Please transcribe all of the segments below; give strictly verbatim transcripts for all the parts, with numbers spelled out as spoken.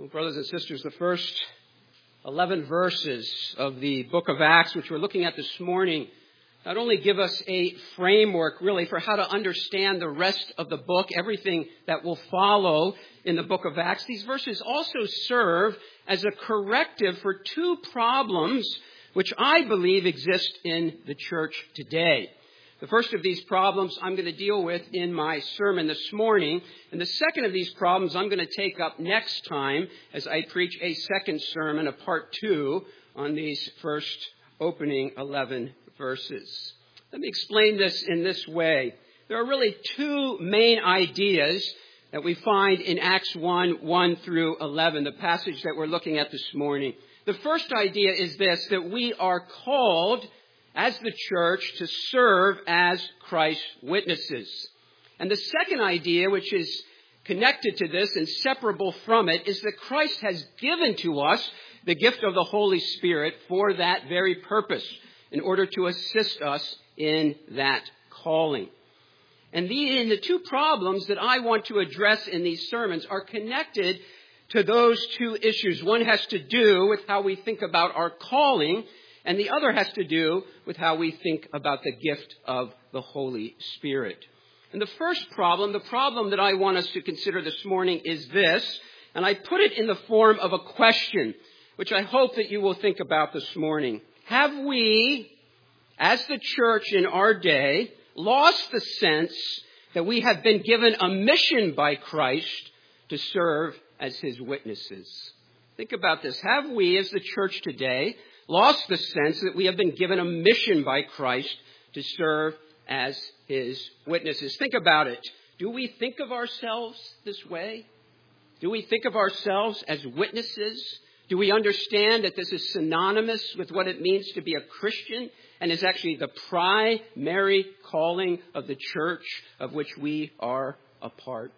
Well, brothers and sisters, the first eleven verses of the book of Acts, which we're looking at this morning, not only give us a framework, really, for how to understand the rest of the book, everything that will follow in the book of Acts, these verses also serve as a corrective for two problems which I believe exist in the church today. The first of these problems I'm going to deal with in my sermon this morning. And the second of these problems I'm going to take up next time as I preach a second sermon, a part two, on these first opening eleven verses. Let me explain this in this way. There are really two main ideas that we find in Acts one, one through eleven, the passage that we're looking at this morning. The first idea is this, that we are called as the church to serve as Christ's witnesses. And the second idea, which is connected to this, inseparable from it, is that Christ has given to us the gift of the Holy Spirit for that very purpose, in order to assist us in that calling. And the, and the two problems that I want to address in these sermons are connected to those two issues. One has to do with how we think about our calling, and the other has to do with how we think about the gift of the Holy Spirit. And the first problem, the problem that I want us to consider this morning is this, and I put it in the form of a question, which I hope that you will think about this morning. Have we, as the church in our day, lost the sense that we have been given a mission by Christ to serve as his witnesses? Think about this. Have we, as the church today, lost the sense that we have been given a mission by Christ to serve as his witnesses? Think about it. Do we think of ourselves this way? Do we think of ourselves as witnesses? Do we understand that this is synonymous with what it means to be a Christian and is actually the primary calling of the church of which we are a part?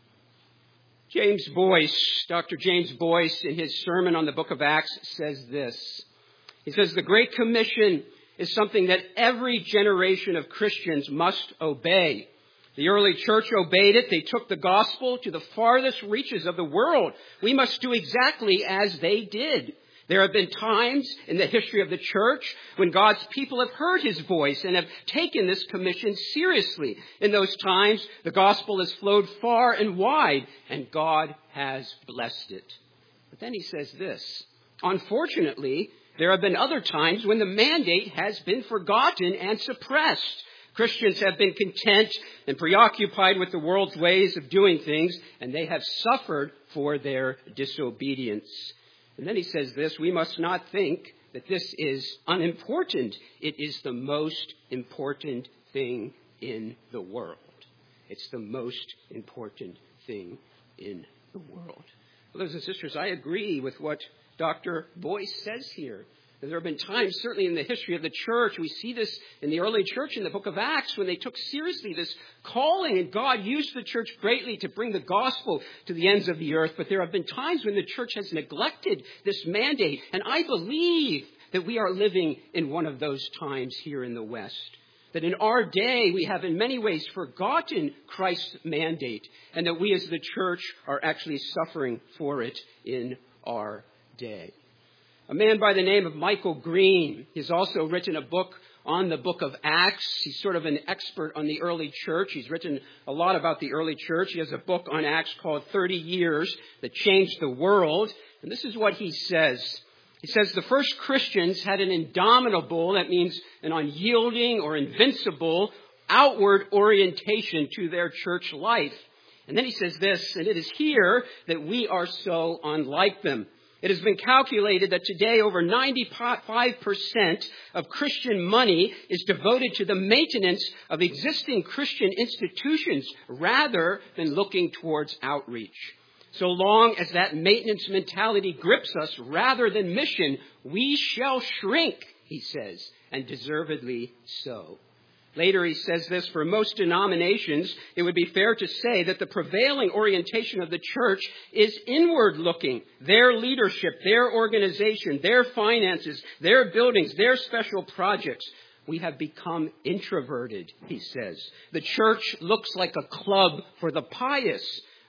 James Boyce, Doctor James Boyce, in his sermon on the book of Acts, says this. He says, the Great Commission is something that every generation of Christians must obey. The early church obeyed it. They took the gospel to the farthest reaches of the world. We must do exactly as they did. There have been times in the history of the church when God's people have heard his voice and have taken this commission seriously. In those times, the gospel has flowed far and wide, and God has blessed it. But then he says this, unfortunately, there have been other times when the mandate has been forgotten and suppressed. Christians have been content and preoccupied with the world's ways of doing things, and they have suffered for their disobedience. And then he says this, we must not think that this is unimportant. It is the most important thing in the world. It's the most important thing in the world. Brothers and sisters, I agree with what Doctor Boyce says here. There have been times, certainly in the history of the church, we see this in the early church in the book of Acts, when they took seriously this calling, and God used the church greatly to bring the gospel to the ends of the earth. But there have been times when the church has neglected this mandate, and I believe that we are living in one of those times here in the West. That in our day, we have in many ways forgotten Christ's mandate, and that we as the church are actually suffering for it in our day. A man by the name of Michael Green has also written a book on the book of Acts. He's sort of an expert on the early church. He's written a lot about the early church. He has a book on Acts called thirty years That Changed the World. And this is what he says. He says the first Christians had an indomitable, that means an unyielding or invincible, outward orientation to their church life. And then he says this, and it is here that we are so unlike them. It has been calculated that today over ninety-five percent of Christian money is devoted to the maintenance of existing Christian institutions rather than looking towards outreach. So long as that maintenance mentality grips us rather than mission, we shall shrink, he says, and deservedly so. Later he says this, for most denominations, it would be fair to say that the prevailing orientation of the church is inward looking. Their leadership, their organization, their finances, their buildings, their special projects. We have become introverted, he says. The church looks like a club for the pious.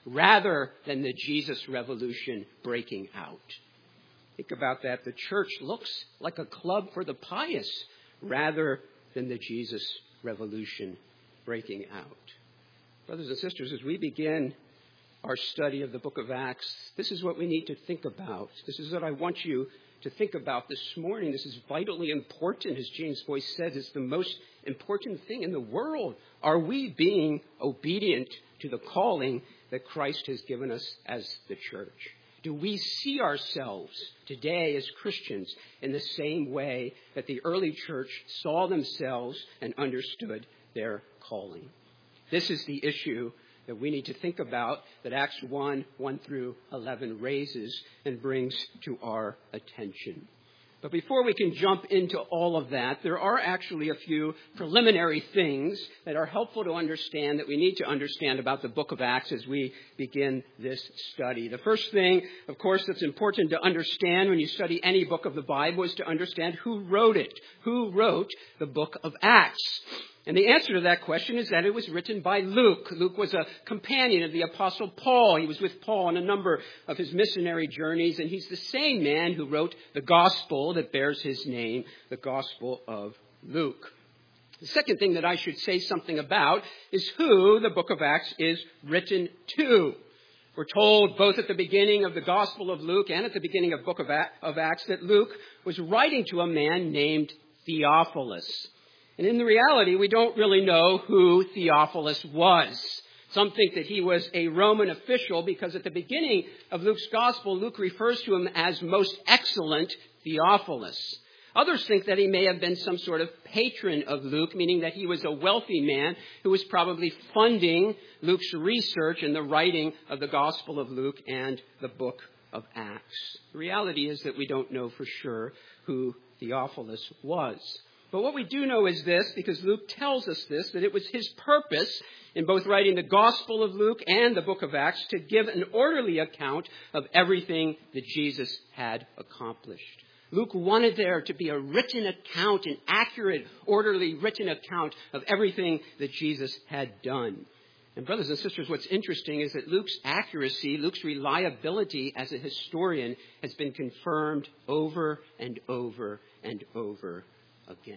rather than the Jesus revolution breaking out. Think about that. The church looks like a club for the pious rather than the Jesus revolution breaking out. Brothers and sisters, as we begin our study of the book of Acts, this is what we need to think about. This is what I want you to think about this morning. This is vitally important. As James Boyce said, it's the most important thing in the world. Are we being obedient to the calling that Christ has given us as the church? Do we see ourselves today as Christians in the same way that the early church saw themselves and understood their calling? This is the issue that we need to think about, that Acts one, one through eleven raises and brings to our attention. But before we can jump into all of that, there are actually a few preliminary things that are helpful to understand, that we need to understand about the book of Acts as we begin this study. The first thing, of course, that's important to understand when you study any book of the Bible is to understand who wrote it. Who wrote the book of Acts? And the answer to that question is that it was written by Luke. Luke was a companion of the Apostle Paul. He was with Paul on a number of his missionary journeys, and he's the same man who wrote the gospel that bears his name, the Gospel of Luke. The second thing that I should say something about is who the book of Acts is written to. We're told both at the beginning of the Gospel of Luke and at the beginning of the book of Acts that Luke was writing to a man named Theophilus. And in the reality, we don't really know who Theophilus was. Some think that he was a Roman official because at the beginning of Luke's gospel, Luke refers to him as most excellent Theophilus. Others think that he may have been some sort of patron of Luke, meaning that he was a wealthy man who was probably funding Luke's research and the writing of the Gospel of Luke and the book of Acts. The reality is that we don't know for sure who Theophilus was. But what we do know is this, because Luke tells us this, that it was his purpose in both writing the Gospel of Luke and the book of Acts to give an orderly account of everything that Jesus had accomplished. Luke wanted there to be a written account, an accurate, orderly written account of everything that Jesus had done. And brothers and sisters, what's interesting is that Luke's accuracy, Luke's reliability as a historian has been confirmed over and over and over again.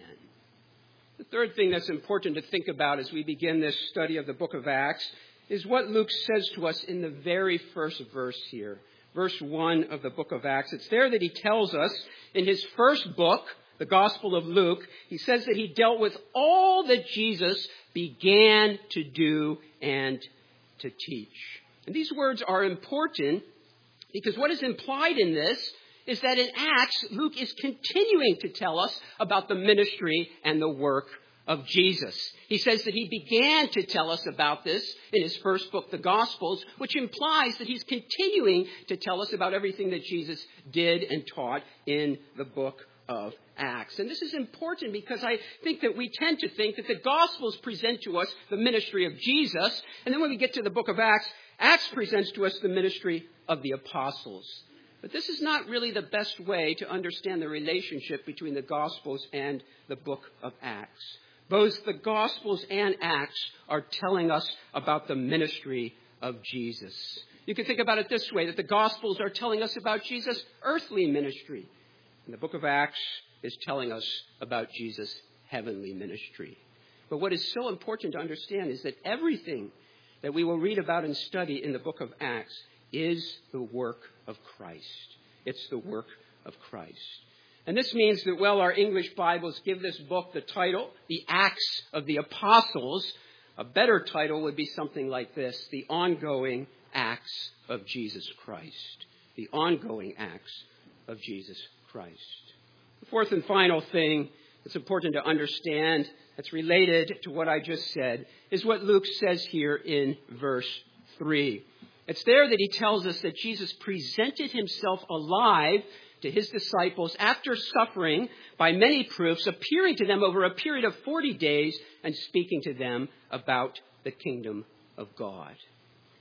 The third thing that's important to think about as we begin this study of the book of Acts is what Luke says to us in the very first verse here. Verse one of the book of Acts. It's there that he tells us in his first book, the Gospel of Luke, he says that he dealt with all that Jesus began to do and to teach. And these words are important because what is implied in this is that in Acts, Luke is continuing to tell us about the ministry and the work of Jesus. He says that he began to tell us about this in his first book, the Gospels, which implies that he's continuing to tell us about everything that Jesus did and taught in the book of Acts. And this is important because I think that we tend to think that the Gospels present to us the ministry of Jesus, and then when we get to the book of Acts, Acts presents to us the ministry of the apostles. But this is not really the best way to understand the relationship between the Gospels and the book of Acts. Both the Gospels and Acts are telling us about the ministry of Jesus. You can think about it this way, that the Gospels are telling us about Jesus' earthly ministry. And the book of Acts is telling us about Jesus' heavenly ministry. But what is so important to understand is that everything that we will read about and study in the book of Acts is the work of Christ. It's the work of Christ. And this means that, well, our English Bibles give this book the title, The Acts of the Apostles. A better title would be something like this, The Ongoing Acts of Jesus Christ. The Ongoing Acts of Jesus Christ. The fourth and final thing that's important to understand, that's related to what I just said, is what Luke says here in verse three. It's there that he tells us that Jesus presented himself alive to his disciples after suffering by many proofs, appearing to them over a period of forty days and speaking to them about the kingdom of God.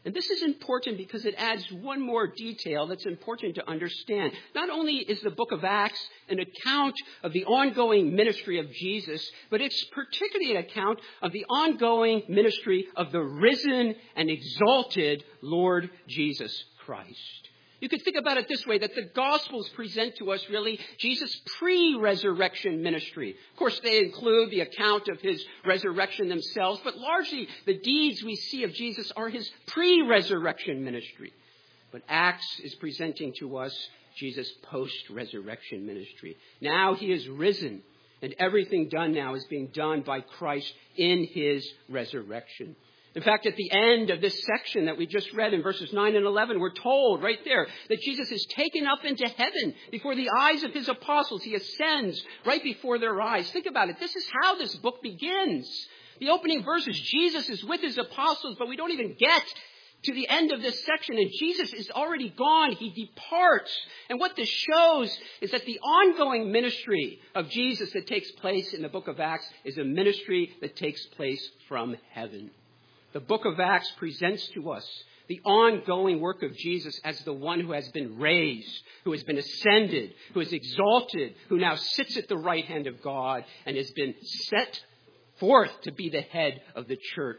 And this is important because it adds one more detail that's important to understand. Not only is the book of Acts an account of the ongoing ministry of Jesus, but it's particularly an account of the ongoing ministry of the risen and exalted Lord Jesus Christ. You could think about it this way, that the Gospels present to us really Jesus' pre-resurrection ministry. Of course, they include the account of his resurrection themselves, but largely the deeds we see of Jesus are his pre-resurrection ministry. But Acts is presenting to us Jesus' post-resurrection ministry. Now he is risen, and everything done now is being done by Christ in his resurrection. In fact, at the end of this section that we just read in verses nine and eleven, we're told right there that Jesus is taken up into heaven before the eyes of his apostles. He ascends right before their eyes. Think about it. This is how this book begins. The opening verses, Jesus is with his apostles, but we don't even get to the end of this section, and Jesus is already gone. He departs. And what this shows is that the ongoing ministry of Jesus that takes place in the book of Acts is a ministry that takes place from heaven. The book of Acts presents to us the ongoing work of Jesus as the one who has been raised, who has been ascended, who is exalted, who now sits at the right hand of God and has been set forth to be the head of the church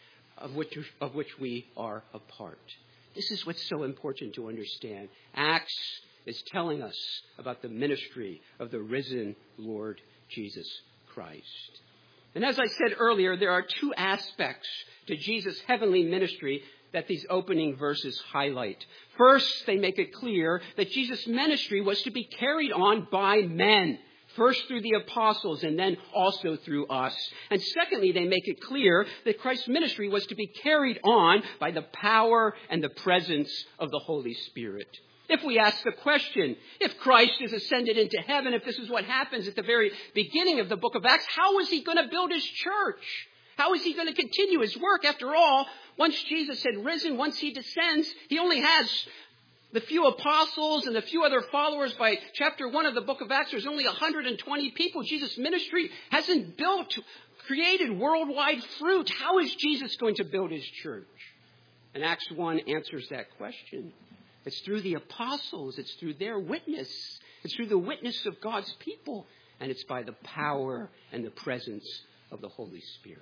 of which, of which we are a part. This is what's so important to understand. Acts is telling us about the ministry of the risen Lord Jesus Christ. And as I said earlier, there are two aspects to Jesus' heavenly ministry that these opening verses highlight. First, they make it clear that Jesus' ministry was to be carried on by men, first through the apostles and then also through us. And secondly, they make it clear that Christ's ministry was to be carried on by the power and the presence of the Holy Spirit. If we ask the question, if Christ is ascended into heaven, if this is what happens at the very beginning of the book of Acts, how is he going to build his church? How is he going to continue his work? After all, once Jesus had risen, once he descends, he only has the few apostles and the few other followers. By chapter one of the book of Acts, there's only one hundred twenty people. Jesus' ministry hasn't built, created worldwide fruit. How is Jesus going to build his church? And Acts one answers that question. It's through the apostles. It's through their witness. It's through the witness of God's people. And it's by the power and the presence of the Holy Spirit.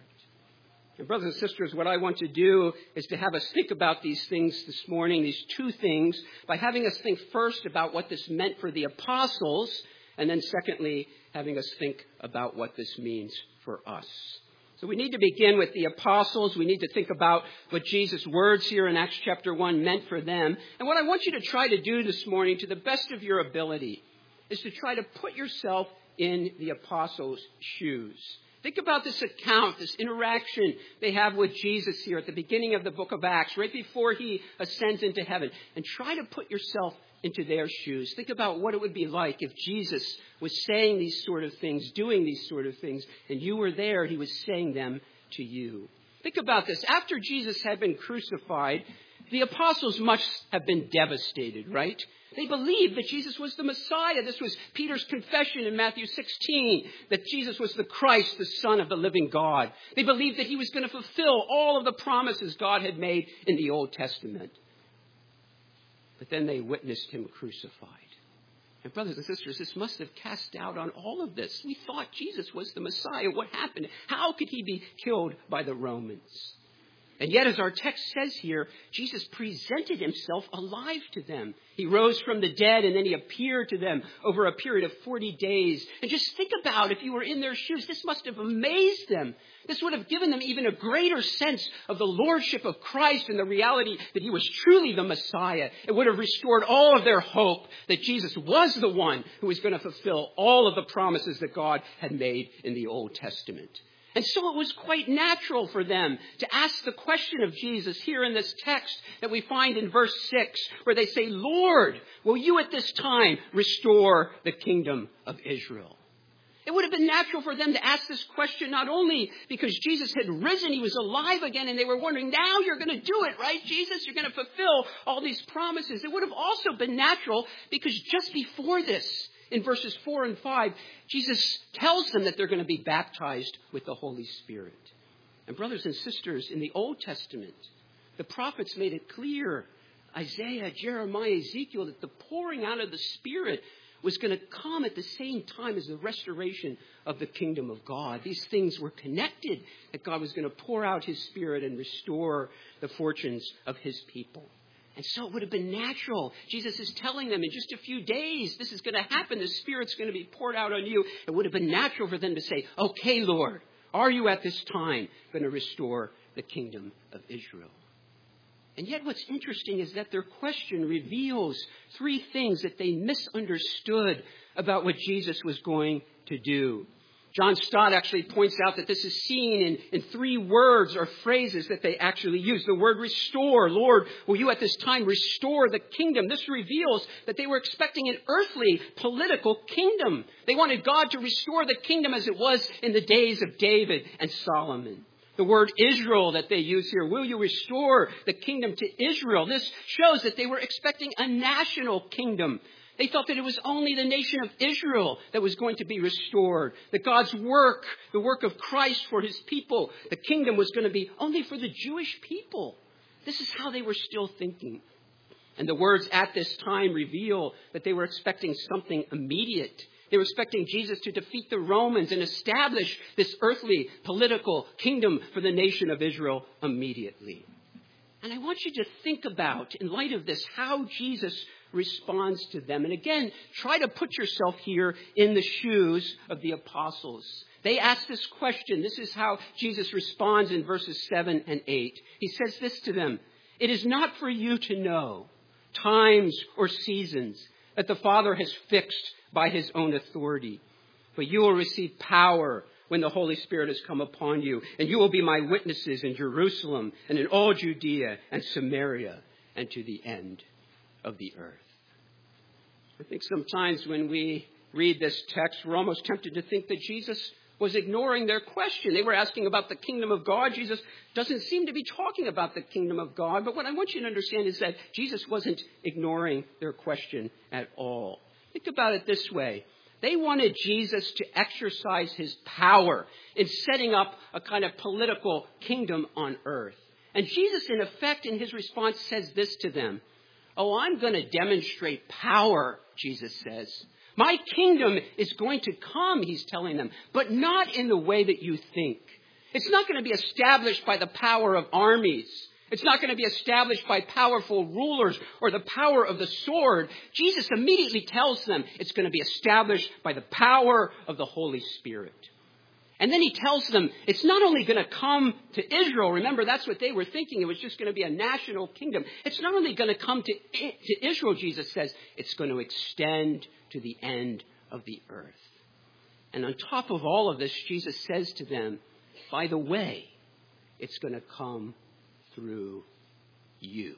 And brothers and sisters, what I want to do is to have us think about these things this morning, these two things, by having us think first about what this meant for the apostles, and then secondly, having us think about what this means for us. So we need to begin with the apostles. We need to think about what Jesus' words here in Acts chapter one meant for them. And what I want you to try to do this morning, to the best of your ability, is to try to put yourself in the apostles' shoes. Think about this account, this interaction they have with Jesus here at the beginning of the book of Acts, right before he ascends into heaven. And try to put yourself into their shoes. Think about what it would be like if Jesus was saying these sort of things, doing these sort of things, and you were there, he was saying them to you. Think about this. After Jesus had been crucified, the apostles must have been devastated, right? They believed that Jesus was the Messiah. This was Peter's confession in Matthew sixteen, that Jesus was the Christ, the Son of the living God. They believed that he was going to fulfill all of the promises God had made in the Old Testament. But then they witnessed him crucified. And brothers and sisters, this must have cast doubt on all of this. We thought Jesus was the Messiah. What happened? How could he be killed by the Romans? And yet, as our text says here, Jesus presented himself alive to them. He rose from the dead, and then he appeared to them over a period of forty days. And just think about, if you were in their shoes, this must have amazed them. This would have given them even a greater sense of the lordship of Christ and the reality that he was truly the Messiah. It would have restored all of their hope that Jesus was the one who was going to fulfill all of the promises that God had made in the Old Testament. And so it was quite natural for them to ask the question of Jesus here in this text that we find in verse six, where they say, Lord, will you at this time restore the kingdom of Israel? It would have been natural for them to ask this question not only because Jesus had risen, he was alive again, and they were wondering, now you're going to do it, right, Jesus? You're going to fulfill all these promises. It would have also been natural because just before this, in verses four and five, Jesus tells them that they're going to be baptized with the Holy Spirit. And brothers and sisters, in the Old Testament, The prophets made it clear, Isaiah, Jeremiah, Ezekiel, that the pouring out of the Spirit was going to come at the same time as the restoration of the kingdom of God. These things were connected, that God was going to pour out his Spirit and restore the fortunes of his people. And so it would have been natural. Jesus is telling them in just a few days, this is going to happen. The Spirit's going to be poured out on you. It would have been natural for them to say, okay, Lord, are you at this time going to restore the kingdom of Israel? And yet what's interesting is that their question reveals three things that they misunderstood about what Jesus was going to do. John Stott actually points out that this is seen in, in three words or phrases that they actually use. The word restore. Lord, will you at this time restore the kingdom? This reveals that they were expecting an earthly political kingdom. They wanted God to restore the kingdom as it was in the days of David and Solomon. The word Israel that they use here, will you restore the kingdom to Israel? This shows that they were expecting a national kingdom. They thought that it was only the nation of Israel that was going to be restored. That God's work, the work of Christ for his people, the kingdom was going to be only for the Jewish people. This is how they were still thinking. And the words at this time reveal that they were expecting something immediate. They were expecting Jesus to defeat the Romans and establish this earthly political kingdom for the nation of Israel immediately. And I want you to think about, in light of this, how Jesus responds to them. And again, try to put yourself here in the shoes of the apostles. They ask this question. This is how Jesus responds in verses seven and eight. He says this to them, "It is not for you to know times or seasons that the Father has fixed by his own authority, but you will receive power when the Holy Spirit has come upon you, and you will be my witnesses in Jerusalem and in all Judea and Samaria and to the end of the earth." I think sometimes when we read this text, we're almost tempted to think that Jesus was ignoring their question. They were asking about the kingdom of God. Jesus doesn't seem to be talking about the kingdom of God. But what I want you to understand is that Jesus wasn't ignoring their question at all. Think about it this way. They wanted Jesus to exercise his power in setting up a kind of political kingdom on earth. And Jesus, in effect, in his response, says this to them. Oh, I'm going to demonstrate power, Jesus says. My kingdom is going to come, he's telling them, but not in the way that you think. It's not going to be established by the power of armies. It's not going to be established by powerful rulers or the power of the sword. Jesus immediately tells them it's going to be established by the power of the Holy Spirit. And then he tells them it's not only going to come to Israel. Remember, that's what they were thinking. It was just going to be a national kingdom. It's not only going to come to, to Israel, Jesus says. It's going to extend to the end of the earth. And on top of all of this, Jesus says to them, by the way, it's going to come through you.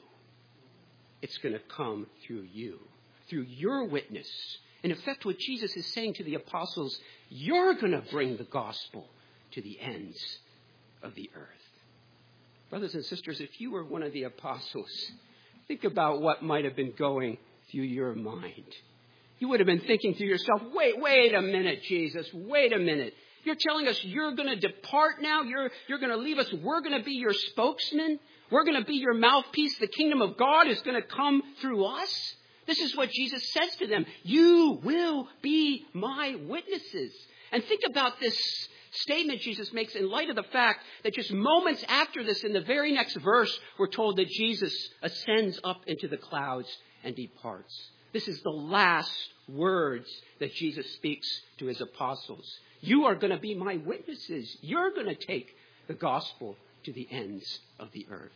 It's going to come through you, through your witness. In effect, what Jesus is saying to the apostles, you're going to bring the gospel to the ends of the earth. Brothers and sisters, if you were one of the apostles, think about what might have been going through your mind. You would have been thinking to yourself, wait, wait a minute, Jesus, wait a minute. You're telling us you're going to depart now? You're, you're going to leave us? We're going to be your spokesman? We're going to be your mouthpiece? The kingdom of God is going to come through us? This is what Jesus says to them. You will be my witnesses. And think about this statement Jesus makes in light of the fact that just moments after this, in the very next verse, we're told that Jesus ascends up into the clouds and departs. This is the last words that Jesus speaks to his apostles. You are going to be my witnesses. You're going to take the gospel to the ends of the earth.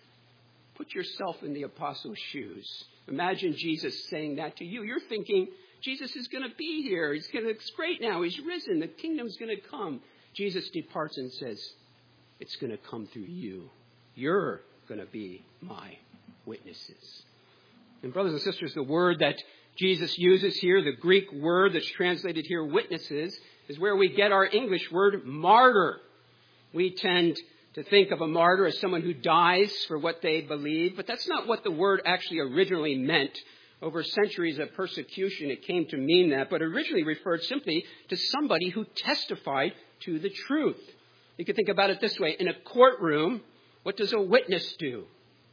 Put yourself in the apostles' shoes. Imagine Jesus saying that to you. You're thinking, Jesus is going to be here. He's going to, it's great now. He's risen. The kingdom's going to come. Jesus departs and says, it's going to come through you. You're going to be my witnesses. And brothers and sisters, the word that Jesus uses here, the Greek word that's translated here, witnesses, is where we get our English word martyr. We tend to think of a martyr as someone who dies for what they believe, but that's not what the word actually originally meant. Over centuries of persecution, it came to mean that, but originally referred simply to somebody who testified to the truth. You can think about it this way. In a courtroom, what does a witness do?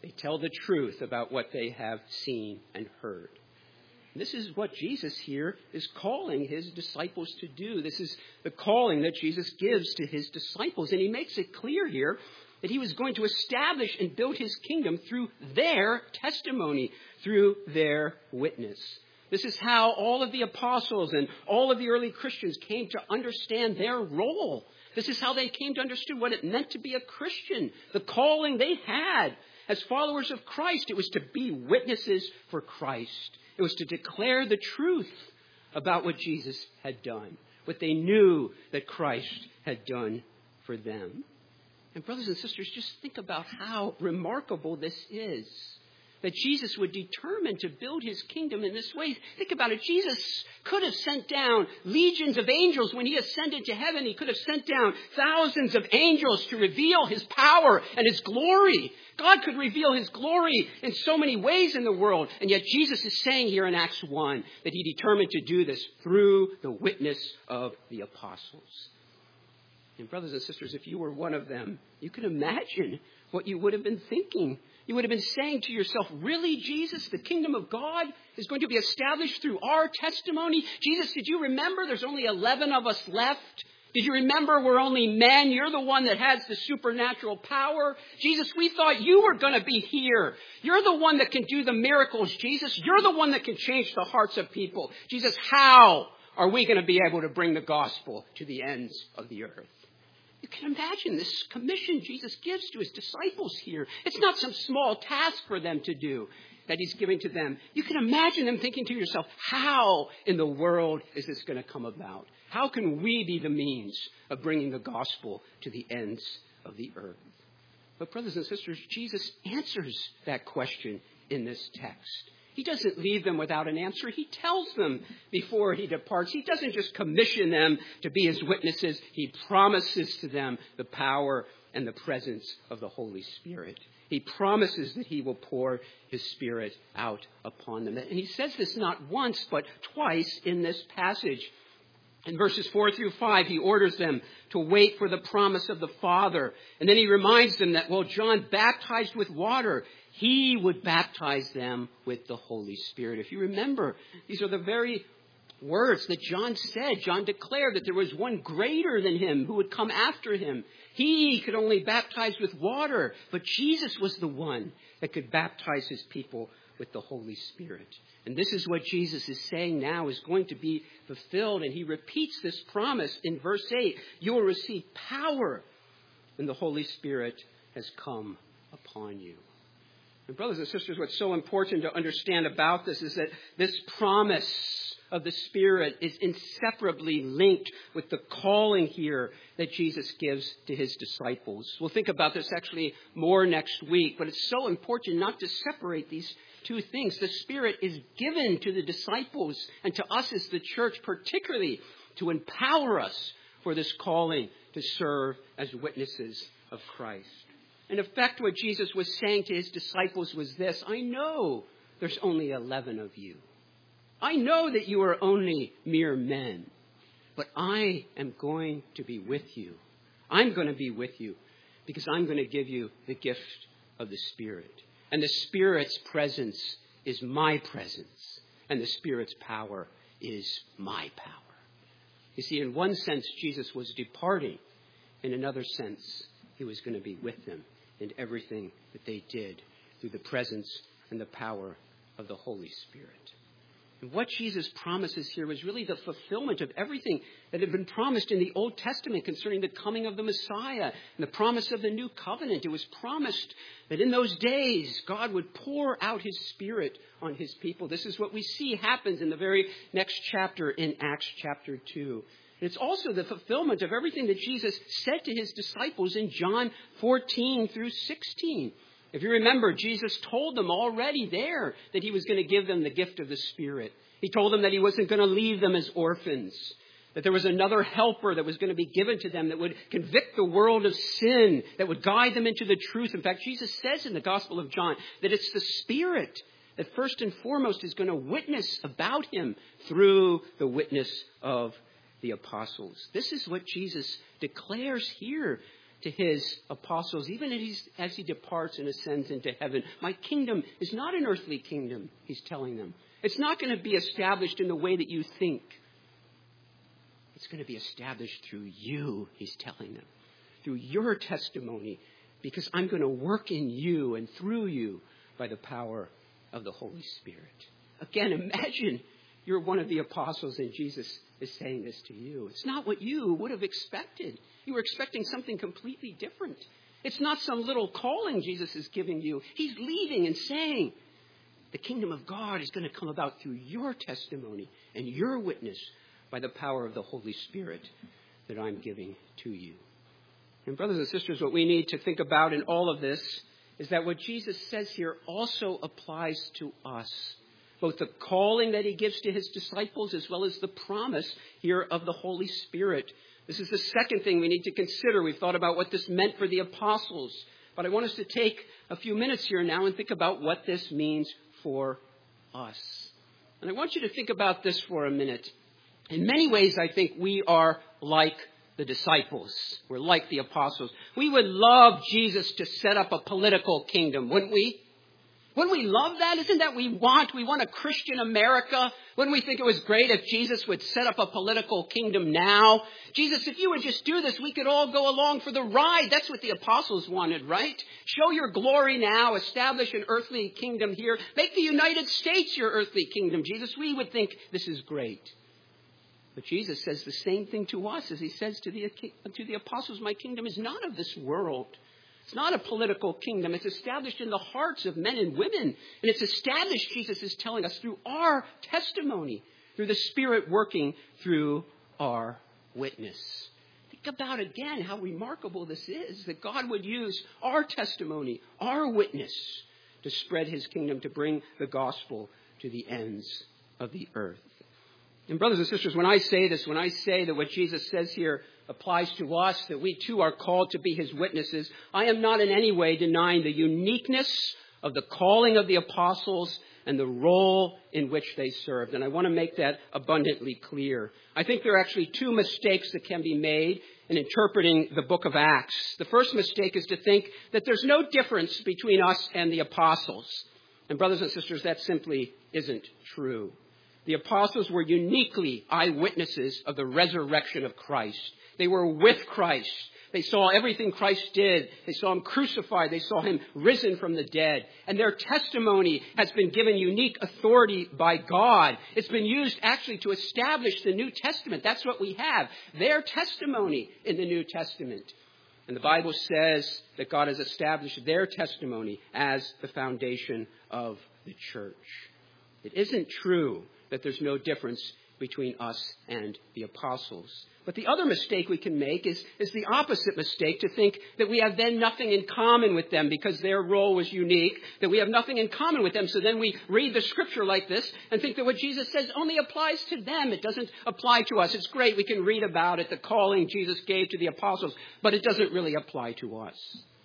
They tell the truth about what they have seen and heard. This is what Jesus here is calling his disciples to do. This is the calling that Jesus gives to his disciples. And he makes it clear here that he was going to establish and build his kingdom through their testimony, through their witness. This is how all of the apostles and all of the early Christians came to understand their role. This is how they came to understand what it meant to be a Christian, the calling they had as followers of Christ. It was to be witnesses for Christ. It was to declare the truth about what Jesus had done, what they knew that Christ had done for them. And brothers and sisters, just think about how remarkable this is, that Jesus would determine to build his kingdom in this way. Think about it. Jesus could have sent down legions of angels when he ascended to heaven. He could have sent down thousands of angels to reveal his power and his glory. God could reveal his glory in so many ways in the world. And yet Jesus is saying here in Acts one that he determined to do this through the witness of the apostles. And brothers and sisters, if you were one of them, you can imagine what you would have been thinking. You would have been saying to yourself, really, Jesus, the kingdom of God is going to be established through our testimony? Jesus, did you remember there's only eleven of us left? Did you remember we're only men? You're the one that has the supernatural power. Jesus, we thought you were going to be here. You're the one that can do the miracles, Jesus. You're the one that can change the hearts of people. Jesus, how are we going to be able to bring the gospel to the ends of the earth? You can imagine this commission Jesus gives to his disciples here. It's not some small task for them to do that he's giving to them. You can imagine them thinking to yourself, how in the world is this going to come about? How can we be the means of bringing the gospel to the ends of the earth? But brothers and sisters, Jesus answers that question in this text. He doesn't leave them without an answer. He tells them before he departs. He doesn't just commission them to be his witnesses. He promises to them the power and the presence of the Holy Spirit. He promises that he will pour his Spirit out upon them. And he says this not once, but twice in this passage. In verses four through five, he orders them to wait for the promise of the Father. And then he reminds them that while John baptized with water, he would baptize them with the Holy Spirit. If you remember, these are the very words that John said. John declared that there was one greater than him who would come after him. He could only baptize with water, but Jesus was the one that could baptize his people with the Holy Spirit. And this is what Jesus is saying now is going to be fulfilled. And he repeats this promise in verse eight. You will receive power when the Holy Spirit has come upon you. And brothers and sisters, what's so important to understand about this is that this promise of the Spirit is inseparably linked with the calling here that Jesus gives to his disciples. We'll think about this actually more next week, but it's so important not to separate these two things. The Spirit is given to the disciples and to us as the church, particularly to empower us for this calling to serve as witnesses of Christ. In effect, what Jesus was saying to his disciples was this: I know there's only eleven of you. I know that you are only mere men, but I am going to be with you. I'm going to be with you because I'm going to give you the gift of the Spirit. And the Spirit's presence is my presence, and the Spirit's power is my power. You see, in one sense, Jesus was departing. In another sense, he was going to be with them in everything that they did through the presence and the power of the Holy Spirit. And what Jesus promises here was really the fulfillment of everything that had been promised in the Old Testament concerning the coming of the Messiah and the promise of the new covenant. It was promised that in those days God would pour out his Spirit on his people. This is what we see happens in the very next chapter in Acts chapter two. And it's also the fulfillment of everything that Jesus said to his disciples in John fourteen through sixteen. If you remember, Jesus told them already there that he was going to give them the gift of the Spirit. He told them that he wasn't going to leave them as orphans, that there was another helper that was going to be given to them that would convict the world of sin, that would guide them into the truth. In fact, Jesus says in the Gospel of John that it's the Spirit that first and foremost is going to witness about him through the witness of the apostles. This is what Jesus declares here to his apostles, even as, he's, as he departs and ascends into heaven, my kingdom is not an earthly kingdom, he's telling them. It's not going to be established in the way that you think. It's going to be established through you, he's telling them, through your testimony, because I'm going to work in you and through you by the power of the Holy Spirit. Again, imagine you're one of the apostles and Jesus is saying this to you. It's not what you would have expected. You were expecting something completely different. It's not some little calling Jesus is giving you. He's leading and saying, the kingdom of God is going to come about through your testimony and your witness by the power of the Holy Spirit that I'm giving to you. And brothers and sisters, what we need to think about in all of this is that what Jesus says here also applies to us. Both the calling that he gives to his disciples as well as the promise here of the Holy Spirit. This is the second thing we need to consider. We've thought about what this meant for the apostles. But I want us to take a few minutes here now and think about what this means for us. And I want you to think about this for a minute. In many ways, I think we are like the disciples. We're like the apostles. We would love Jesus to set up a political kingdom, wouldn't we? Wouldn't we love that? Isn't that what we want? We want a Christian America. Wouldn't we think it was great if Jesus would set up a political kingdom now? Jesus, if you would just do this, we could all go along for the ride. That's what the apostles wanted, right? Show your glory now. Establish an earthly kingdom here. Make the United States your earthly kingdom, Jesus. We would think this is great. But Jesus says the same thing to us as he says to the, to the apostles, my kingdom is not of this world. It's not a political kingdom. It's established in the hearts of men and women. And it's established, Jesus is telling us, through our testimony, through the Spirit working through our witness. Think about again how remarkable this is, that God would use our testimony, our witness, to spread his kingdom, to bring the gospel to the ends of the earth. And brothers and sisters, when I say this, when I say that what Jesus says here applies to us, that we too are called to be his witnesses, I am not in any way denying the uniqueness of the calling of the apostles and the role in which they served. And I want to make that abundantly clear. I think there are actually two mistakes that can be made in interpreting the book of Acts. The first mistake is to think that there's no difference between us and the apostles. And brothers and sisters, that simply isn't true. The apostles were uniquely eyewitnesses of the resurrection of Christ. They were with Christ. They saw everything Christ did. They saw him crucified. They saw him risen from the dead. And their testimony has been given unique authority by God. It's been used actually to establish the New Testament. That's what we have. Their testimony in the New Testament. And the Bible says that God has established their testimony as the foundation of the church. It isn't true that there's no difference between us and the apostles. But the other mistake we can make is, is the opposite mistake, to think that we have then nothing in common with them because their role was unique, that we have nothing in common with them. So then we read the scripture like this and think that what Jesus says only applies to them. It doesn't apply to us. It's great. We can read about it, the calling Jesus gave to the apostles, but it doesn't really apply to us.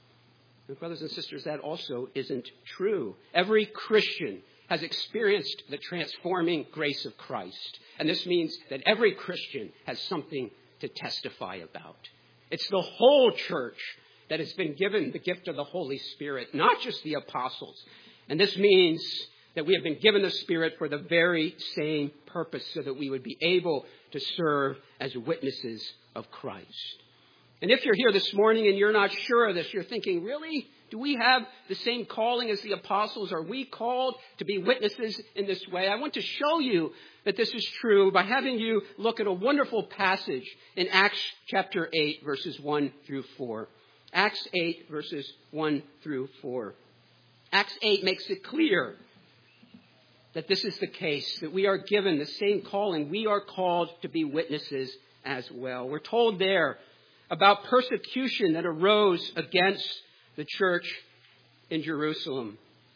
And brothers and sisters, that also isn't true. Every Christian has experienced the transforming grace of Christ. And this means that every Christian has something to testify about. It's the whole church that has been given the gift of the Holy Spirit, not just the apostles. And this means that we have been given the Spirit for the very same purpose, so that we would be able to serve as witnesses of Christ. And if you're here this morning and you're not sure of this, you're thinking, really? Do we have the same calling as the apostles? Are we called to be witnesses in this way? I want to show you that this is true by having you look at a wonderful passage in Acts chapter eight, verses one through four. Acts eight, verses one through four. Acts eight makes it clear that this is the case, that we are given the same calling. We are called to be witnesses as well. We're told there about persecution that arose against the church in Jerusalem.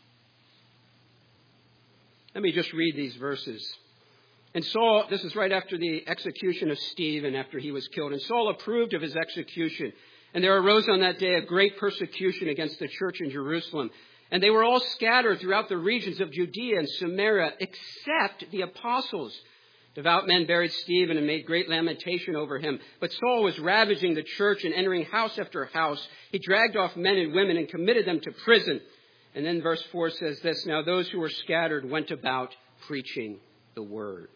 Let me just read these verses. And Saul, this is right after the execution of Stephen, after he was killed. And Saul approved of his execution. And there arose on that day a great persecution against the church in Jerusalem. And they were all scattered throughout the regions of Judea and Samaria, except the apostles. Devout men buried Stephen and made great lamentation over him. But Saul was ravaging the church and entering house after house. He dragged off men and women and committed them to prison. And then verse four says this, now those who were scattered went about preaching the word.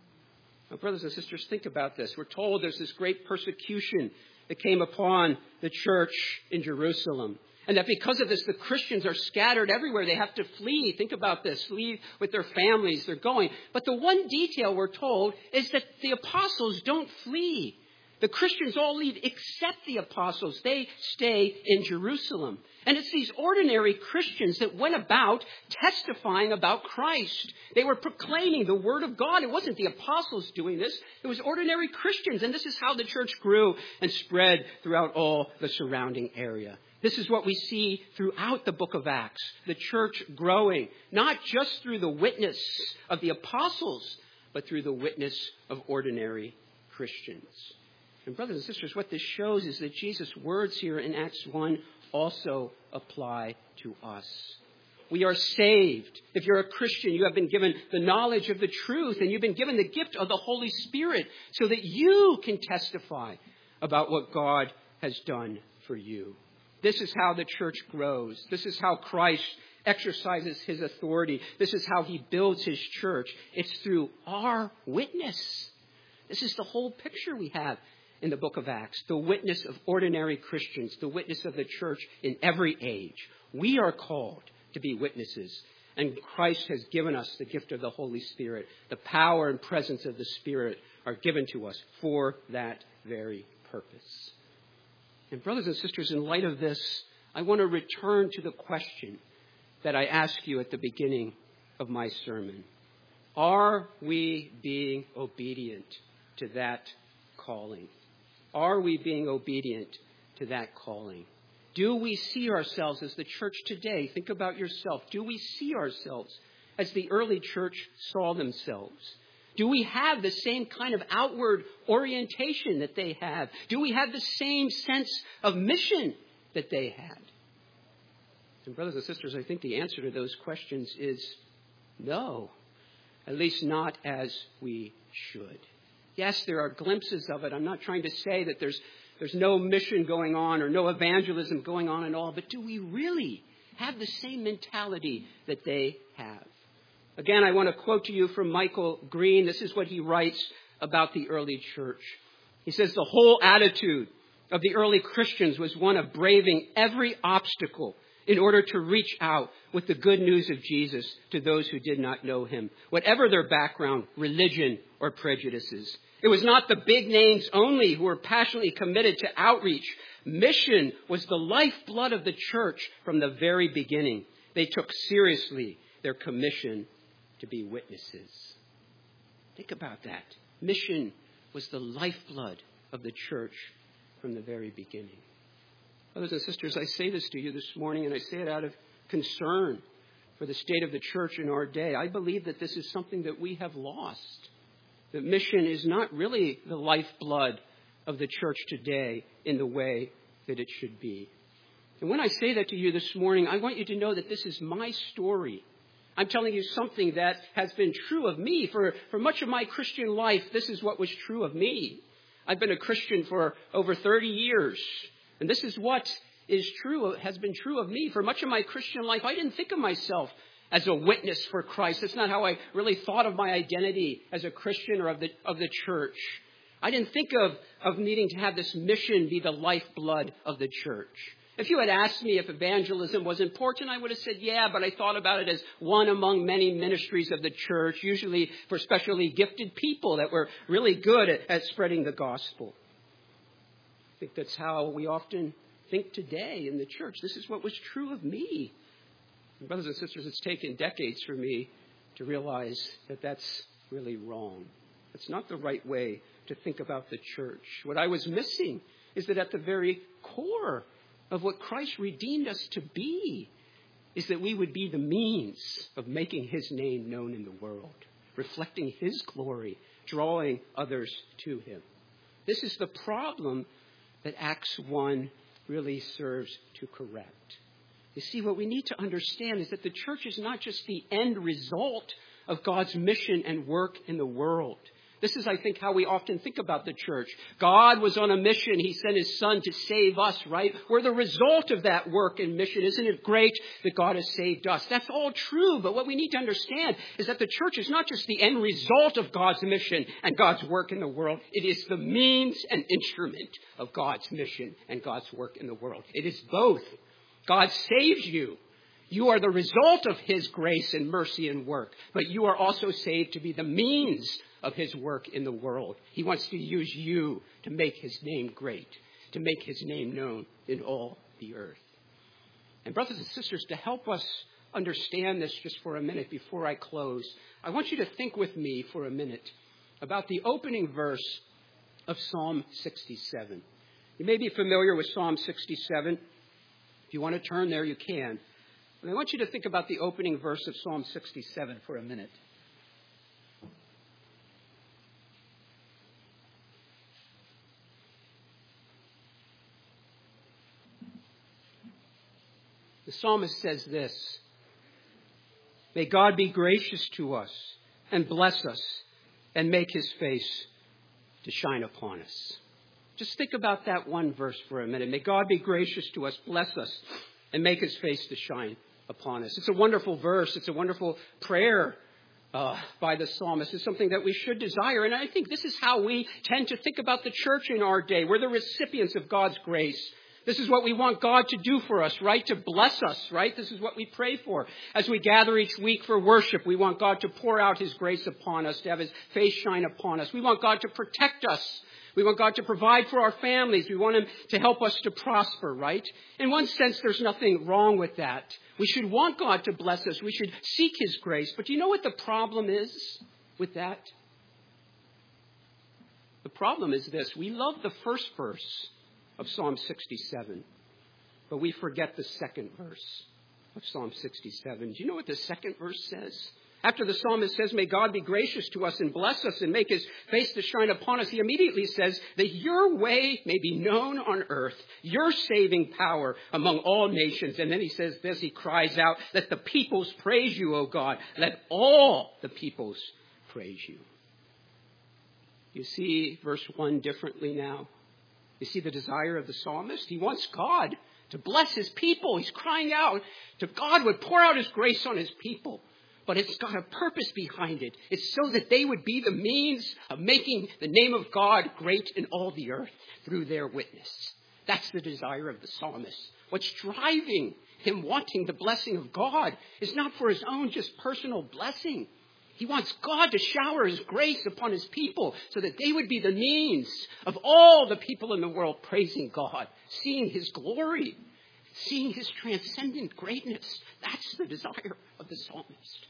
Now, brothers and sisters, think about this. We're told there's this great persecution that came upon the church in Jerusalem. And that because of this, the Christians are scattered everywhere. They have to flee. Think about this. Flee with their families. They're going. But the one detail we're told is that the apostles don't flee. The Christians all leave except the apostles. They stay in Jerusalem. And it's these ordinary Christians that went about testifying about Christ. They were proclaiming the word of God. It wasn't the apostles doing this. It was ordinary Christians. And this is how the church grew and spread throughout all the surrounding area. This is what we see throughout the book of Acts. The church growing, not just through the witness of the apostles, but through the witness of ordinary Christians. And brothers and sisters, what this shows is that Jesus' words here in Acts one also apply to us. We are saved. If you're a Christian, you have been given the knowledge of the truth, and you've been given the gift of the Holy Spirit so that you can testify about what God has done for you. This is how the church grows. This is how Christ exercises his authority. This is how he builds his church. It's through our witness. This is the whole picture we have in the book of Acts. The witness of ordinary Christians, the witness of the church in every age. We are called to be witnesses. And Christ has given us the gift of the Holy Spirit. The power and presence of the Spirit are given to us for that very purpose. And brothers and sisters, in light of this, I want to return to the question that I asked you at the beginning of my sermon. Are we being obedient to that calling? Are we being obedient to that calling? Do we see ourselves as the church today? Think about yourself. Do we see ourselves as the early church saw themselves? Do we have the same kind of outward orientation that they have? Do we have the same sense of mission that they had? And brothers and sisters, I think the answer to those questions is no, at least not as we should. Yes, there are glimpses of it. I'm not trying to say that there's there's no mission going on or no evangelism going on at all, but do we really have the same mentality that they have? Again, I want to quote to you from Michael Green. This is what he writes about the early church. He says, the whole attitude of the early Christians was one of braving every obstacle in order to reach out with the good news of Jesus to those who did not know him, whatever their background, religion, or prejudices. It was not the big names only who were passionately committed to outreach. Mission was the lifeblood of the church from the very beginning. They took seriously their commission to be witnesses. Think about that. Mission was the lifeblood of the church from the very beginning. Brothers and sisters, I say this to you this morning, and I say it out of concern for the state of the church in our day. I believe that this is something that we have lost. That mission is not really the lifeblood of the church today in the way that it should be. And when I say that to you this morning, I want you to know that this is my story. I'm telling you something that has been true of me. For, for much of my Christian life, this is what was true of me. I've been a Christian for over thirty years. And this is what is true, has been true of me. For much of my Christian life, I didn't think of myself as a witness for Christ. That's not how I really thought of my identity as a Christian or of the, of the church. I didn't think of, of needing to have this mission be the lifeblood of the church. If you had asked me if evangelism was important, I would have said, yeah, but I thought about it as one among many ministries of the church, usually for specially gifted people that were really good at, at spreading the gospel. I think that's how we often think today in the church. This is what was true of me. And brothers and sisters, it's taken decades for me to realize that that's really wrong. It's not the right way to think about the church. What I was missing is that at the very core of what Christ redeemed us to be is that we would be the means of making his name known in the world, reflecting his glory, drawing others to him. This is the problem that Acts one really serves to correct. You see, what we need to understand is that the church is not just the end result of God's mission and work in the world. This is, I think, how we often think about the church. God was on a mission. He sent his son to save us, right? We're the result of that work and mission. Isn't it great that God has saved us? That's all true. But what we need to understand is that the church is not just the end result of God's mission and God's work in the world. It is the means and instrument of God's mission and God's work in the world. It is both. God saves you. You are the result of his grace and mercy and work, but you are also saved to be the means of his work in the world. He wants to use you to make his name great, to make his name known in all the earth. And brothers and sisters, to help us understand this just for a minute before I close, I want you to think with me for a minute about the opening verse of Psalm sixty-seven. You may be familiar with Psalm sixty-seven. If you want to turn there, you can. And I want you to think about the opening verse of Psalm sixty-seven for a minute. The psalmist says this: "May God be gracious to us and bless us and make his face to shine upon us." Just think about that one verse for a minute. May God be gracious to us, bless us, and make his face to shine upon us. It's a wonderful verse. It's a wonderful prayer uh, by the psalmist. It's something that we should desire. And I think this is how we tend to think about the church in our day. We're the recipients of God's grace. This is what we want God to do for us, right? To bless us, right? This is what we pray for. As we gather each week for worship, we want God to pour out his grace upon us, to have his face shine upon us. We want God to protect us. We want God to provide for our families. We want him to help us to prosper, right? In one sense, there's nothing wrong with that. We should want God to bless us. We should seek his grace. But do you know what the problem is with that? The problem is this. We love the first verse of Psalm sixty-seven, but we forget the second verse of Psalm sixty-seven. Do you know what the second verse says? After the psalmist says, "May God be gracious to us and bless us and make his face to shine upon us," he immediately says that your way may be known on earth, your saving power among all nations. And then he says this, he cries out, "Let the peoples praise you, O God. Let all the peoples praise you." You see verse one differently now. You see the desire of the psalmist? He wants God to bless his people. He's crying out to God would pour out his grace on his people. But it's got a purpose behind it. It's so that they would be the means of making the name of God great in all the earth through their witness. That's the desire of the psalmist. What's driving him wanting the blessing of God is not for his own just personal blessing. He wants God to shower his grace upon his people so that they would be the means of all the people in the world praising God, seeing his glory, seeing his transcendent greatness. That's the desire of the psalmist.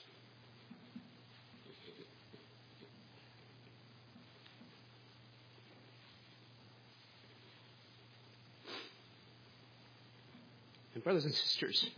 And brothers and sisters,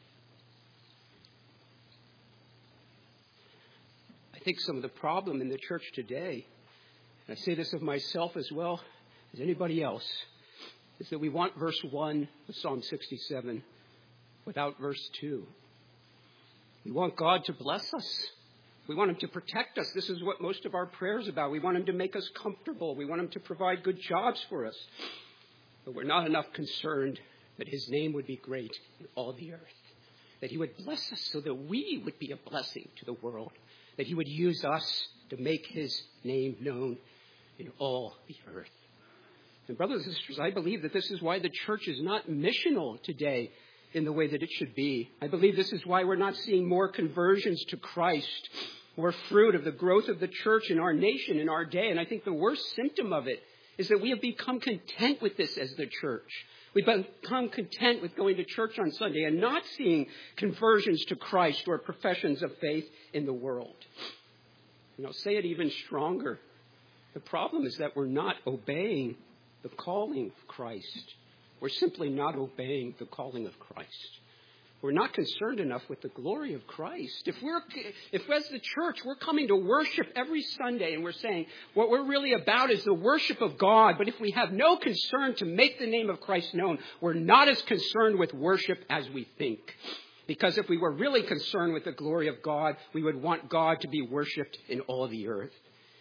I think some of the problem in the church today, and I say this of myself as well as anybody else, is that we want verse one of Psalm sixty-seven without verse two. We want God to bless us. We want him to protect us. This is what most of our prayers about. We want him to make us comfortable. We want him to provide good jobs for us. But we're not enough concerned that his name would be great in all the earth, that he would bless us so that we would be a blessing to the world, that he would use us to make his name known in all the earth. And brothers and sisters, I believe that this is why the church is not missional today in the way that it should be. I believe this is why we're not seeing more conversions to Christ or fruit of the growth of the church in our nation, in our day. And I think the worst symptom of it is that we have become content with this as the church. We've become content with going to church on Sunday and not seeing conversions to Christ or professions of faith in the world. And I'll say it even stronger. The problem is that we're not obeying the calling of Christ. We're simply not obeying the calling of Christ. We're not concerned enough with the glory of Christ. If we're, if as the church, we're coming to worship every Sunday and we're saying what we're really about is the worship of God, but if we have no concern to make the name of Christ known, we're not as concerned with worship as we think. Because if we were really concerned with the glory of God, we would want God to be worshiped in all the earth.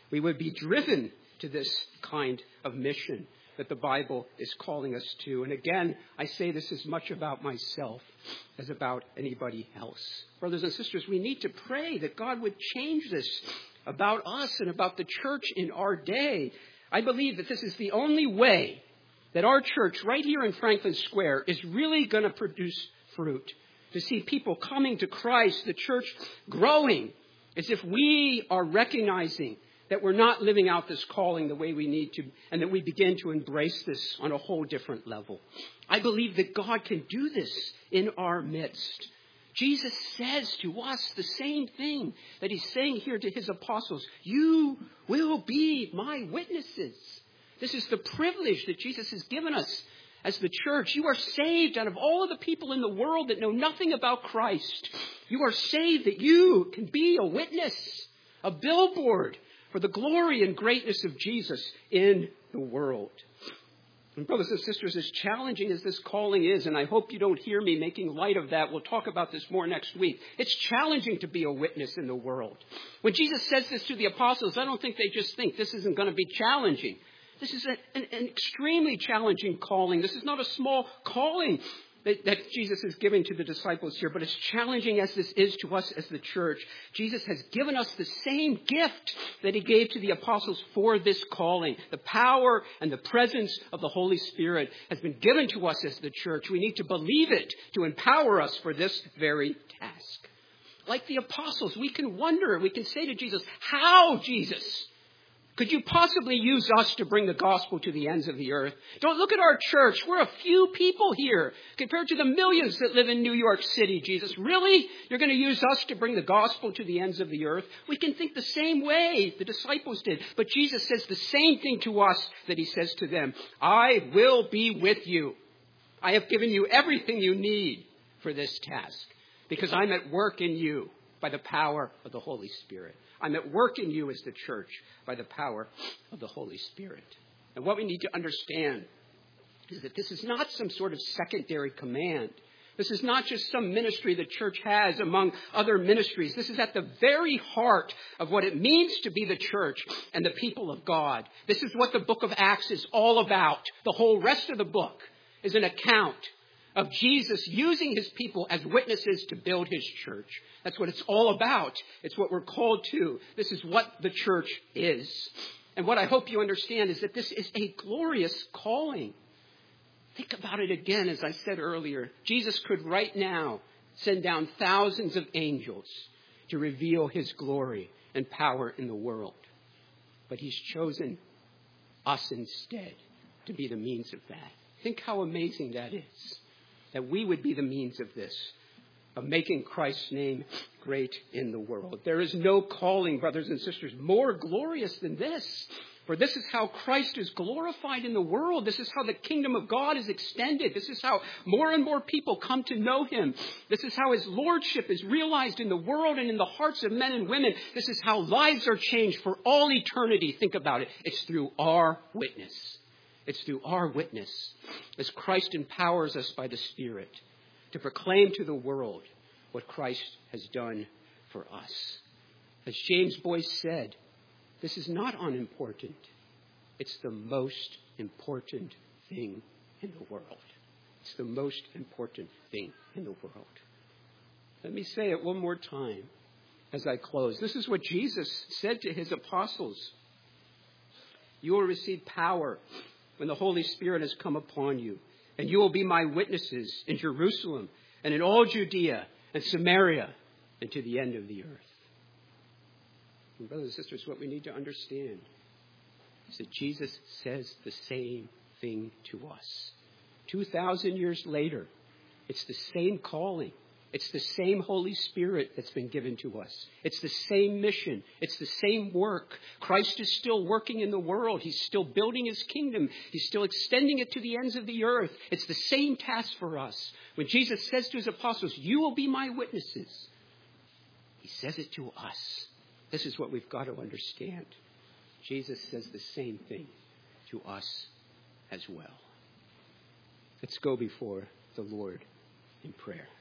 we would be driven to this kind of mission that the Bible is calling us to. And again, I say this as much about myself as about anybody else. Brothers and sisters, we need to pray that God would change this about us and about the church in our day. I believe that this is the only way that our church right here in Franklin Square is really going to produce fruit. To see people coming to Christ, the church growing, as if we are recognizing that we're not living out this calling the way we need to, and that we begin to embrace this on a whole different level. I believe that God can do this in our midst. Jesus says to us the same thing that he's saying here to his apostles. You will be my witnesses. This is the privilege that Jesus has given us as the church. You are saved out of all of the people in the world that know nothing about Christ. You are saved that you can be a witness, a billboard for the glory and greatness of Jesus in the world. And brothers and sisters, as challenging as this calling is, and I hope you don't hear me making light of that, we'll talk about this more next week. It's challenging to be a witness in the world. When Jesus says this to the apostles, I don't think they just think this isn't going to be challenging. This is a, an, an extremely challenging calling. This is not a small calling that, that Jesus is giving to the disciples here, but as challenging as this is to us as the church, Jesus has given us the same gift that he gave to the apostles for this calling. The power and the presence of the Holy Spirit has been given to us as the church. We need to believe it to empower us for this very task. Like the apostles, we can wonder, we can say to Jesus, how, Jesus? Could you possibly use us to bring the gospel to the ends of the earth? Don't look at our church. We're a few people here compared to the millions that live in New York City, Jesus. Really? You're going to use us to bring the gospel to the ends of the earth? We can think the same way the disciples did. But Jesus says the same thing to us that he says to them. I will be with you. I have given you everything you need for this task because I'm at work in you by the power of the Holy Spirit. I'm at work in you as the church by the power of the Holy Spirit. And what we need to understand is that this is not some sort of secondary command. This is not just some ministry the church has among other ministries. This is at the very heart of what it means to be the church and the people of God. This is what the book of Acts is all about. The whole rest of the book is an account of Jesus using his people as witnesses to build his church. That's what it's all about. It's what we're called to. This is what the church is. And what I hope you understand is that this is a glorious calling. Think about it again, as I said earlier. Jesus could right now send down thousands of angels to reveal his glory and power in the world. But he's chosen us instead to be the means of that. Think how amazing that is. That we would be the means of this, of making Christ's name great in the world. There is no calling, brothers and sisters, more glorious than this. For this is how Christ is glorified in the world. This is how the kingdom of God is extended. This is how more and more people come to know him. This is how his lordship is realized in the world and in the hearts of men and women. This is how lives are changed for all eternity. Think about it. It's through our witness. It's through our witness as Christ empowers us by the Spirit to proclaim to the world what Christ has done for us. As James Boyce said, this is not unimportant. It's the most important thing in the world. It's the most important thing in the world. Let me say it one more time as I close. This is what Jesus said to his apostles. You will receive power when the Holy Spirit has come upon you, and you will be my witnesses in Jerusalem and in all Judea and Samaria and to the end of the earth. And brothers and sisters, what we need to understand is that Jesus says the same thing to us. Two thousand years later, it's the same calling. It's the same Holy Spirit that's been given to us. It's the same mission. It's the same work. Christ is still working in the world. He's still building his kingdom. He's still extending it to the ends of the earth. It's the same task for us. When Jesus says to his apostles, you will be my witnesses, he says it to us. This is what we've got to understand. Jesus says the same thing to us as well. Let's go before the Lord in prayer.